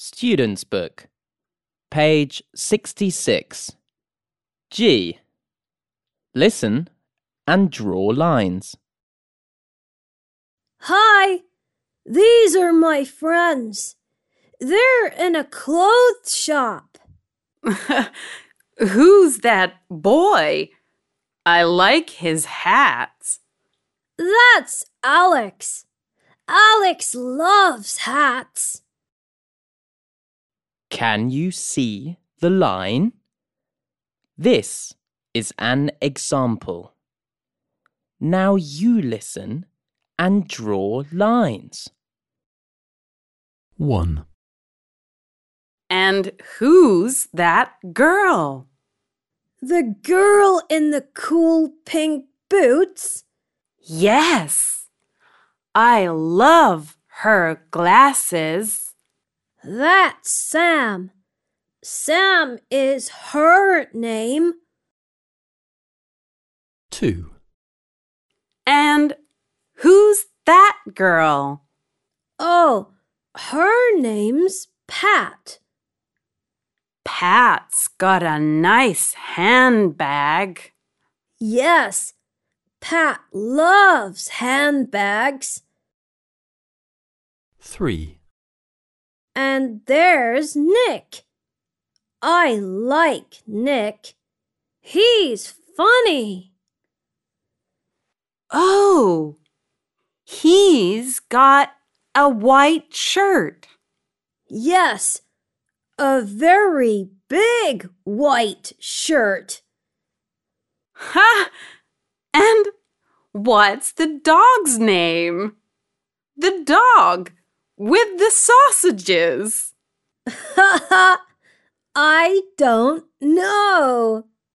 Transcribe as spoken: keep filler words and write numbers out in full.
Student's Book, page sixty-six. G. Listen and draw lines. Hi, these are my friends. They're in a clothes shop. Who's that boy? I like his hat. That's Alex. Alex loves hats. Can you see the line? This is an example. Now you listen and draw lines. one. And who's that girl? The girl in the cool pink boots? Yes, I love her glasses. That's Sam. Sam is her name. two. And who's that girl? Oh, her name's Pat. Pat's got a nice handbag. Yes, Pat loves handbags. three. And there's Nick. I like Nick. He's funny. Oh, he's got a white shirt. Yes, a very big white shirt. Ha! And what's the dog's name? The dog with the sausages. Ha ha! I don't know.